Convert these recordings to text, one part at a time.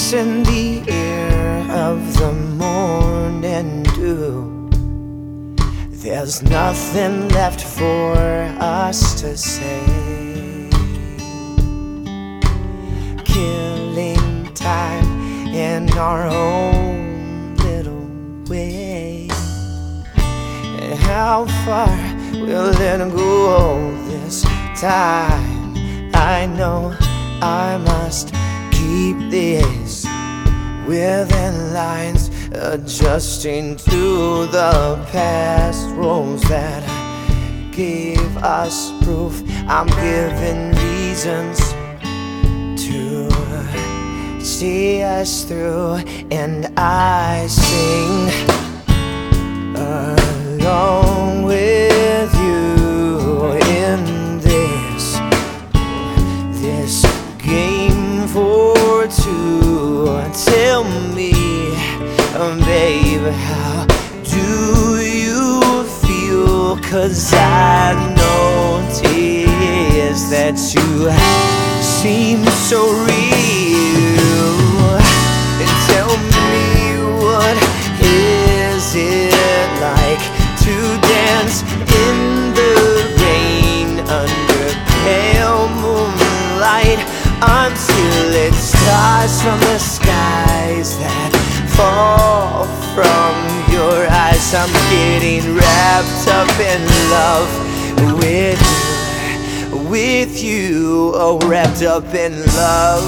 dance in the air of the morning dew. There's nothing left for us to say. Killing time in our own little way. And how far will it go this time? I know I must keep this within lines, adjusting to the past rules that gave us proof. I'm given reasons to see us through, and I sing along with you in this game for two. Tell me, babe, how do you feel? 'Cause I notice that you seem so real. And tell me, what is it like to dance in the rain under pale moonlight, until it starts from the skies that fall from your eyes? I'm getting wrapped up in love with you, oh, wrapped up in love.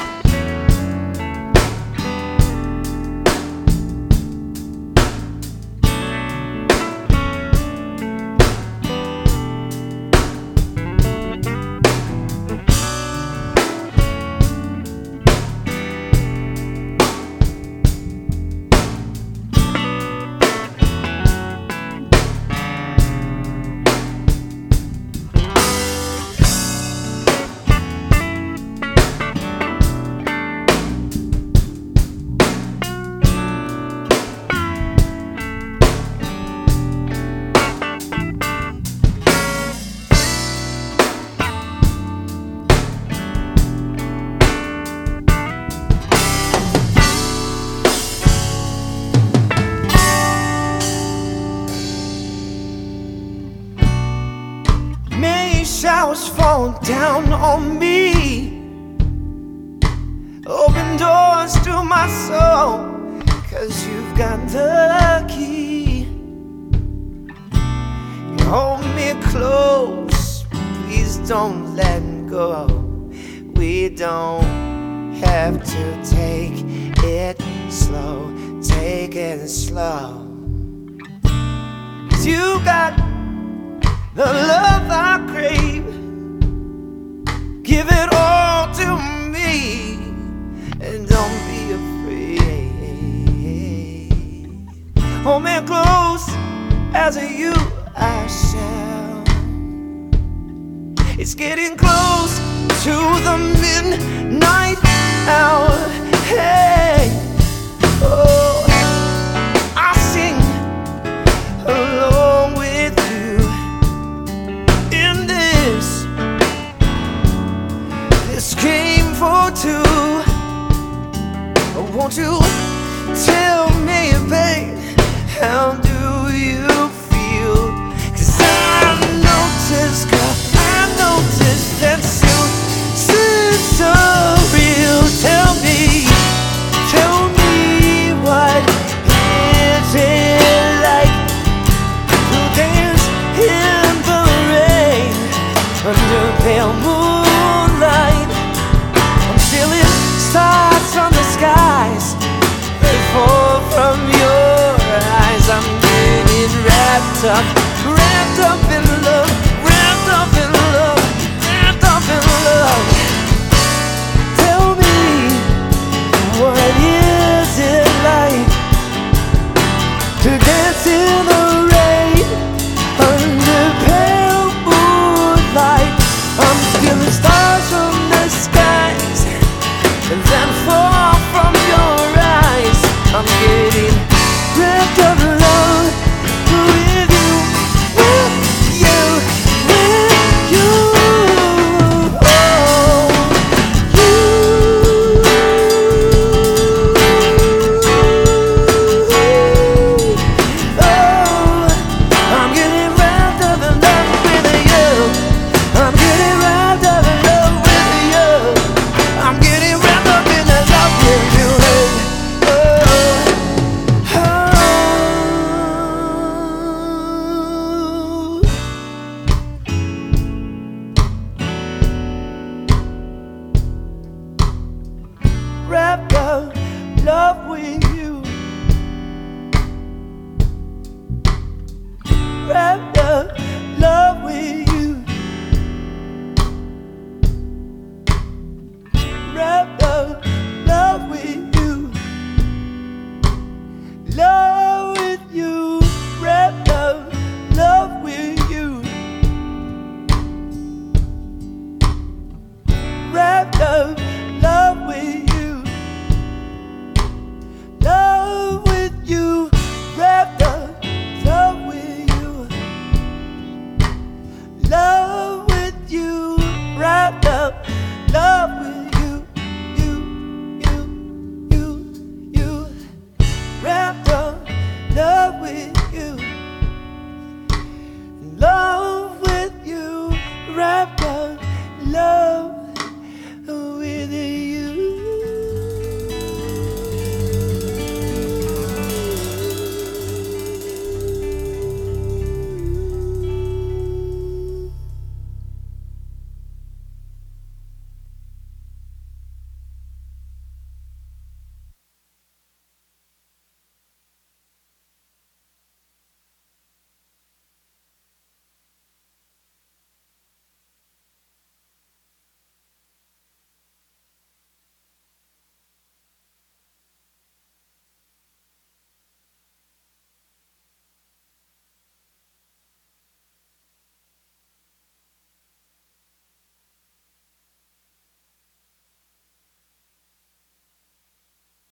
Showers fall down on me, open doors to my soul, 'cause you've got the key. You hold me close, please don't let go. We don't have to take it slow, take it slow. 'Cause you got the love I crave. Give it all to me, and don't be afraid. Hold me close, as you I shall. It's getting close to the midnight hour. Hey, oh, I sing along with you in this game for two. Won't you tell me, babe, how do you feel? 'Cause I noticed that you seem so real. Tell me, what is it like to dance in the rain under pale moonlight? I'm feeling stars from the skies, they fall from your eyes. I'm getting wrapped up